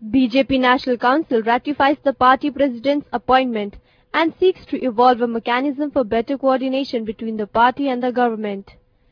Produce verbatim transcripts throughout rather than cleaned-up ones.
B J P National Council ratifies the party president's appointment and seeks to evolve a mechanism for better coordination between the party and the government.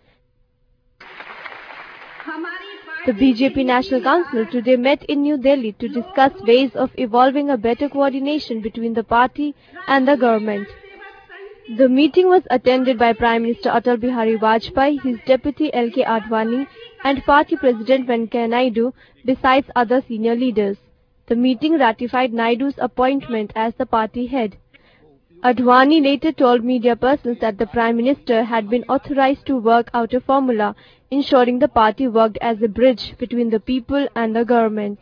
The B J P National Council today met in New Delhi to discuss ways of evolving a better coordination between the party and the government. The meeting was attended by Prime Minister Atal Bihari Vajpayee, his deputy L K Advani and party president Venkaiah Naidu, besides other senior leaders. The meeting ratified Naidu's appointment as the party head. Advani later told media persons that the Prime Minister had been authorized to work out a formula, ensuring the party worked as a bridge between the people and the government.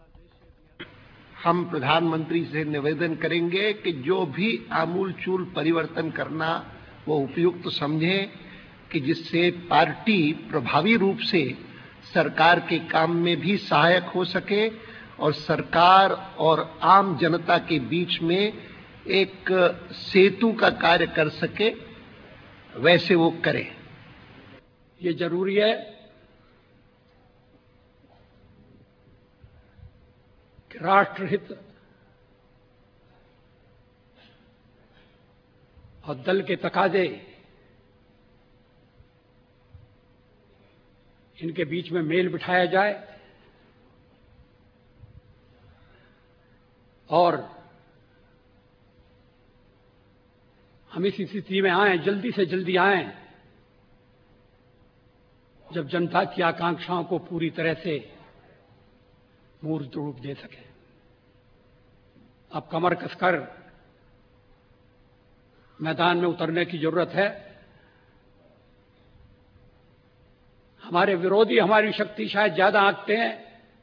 हम प्रधानमंत्री से निवेदन करेंगे कि जो भी आमूलचूल परिवर्तन करना वो उपयुक्त समझें कि जिससे पार्टी प्रभावी रूप से सरकार के काम में भी सहायक हो सके और सरकार और आम जनता के बीच में एक सेतु का कार्य कर सके, वैसे वो करें। ये जरूरी है कि राष्ट्रहित और दल के तकाजे इनके बीच में मेल बिठाया जाए और हम इस स्थिति में आए, जल्दी से जल्दी आए जब जनता की आकांक्षाओं को पूरी तरह से मूर्त रूप दे सके। अब कमर कसकर मैदान में उतरने की जरूरत है। हमारे विरोधी हमारी शक्ति शायद ज्यादा आंकते हैं,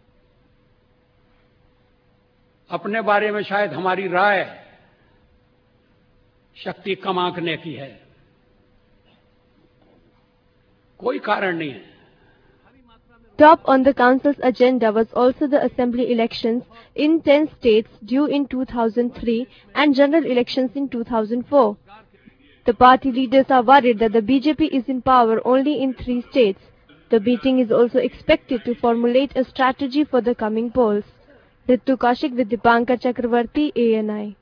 अपने बारे में शायद हमारी राय शक्ति कम आंकने की है। कोई कारण नहीं है। Top on the council's agenda was also the assembly elections in ten states due in two thousand three and general elections in two thousand four. The party leaders are worried that the B J P is in power only in three states. The meeting is also expected to formulate a strategy for the coming polls. Ritu Kaushik with Dipankar Chakravarti, A N I.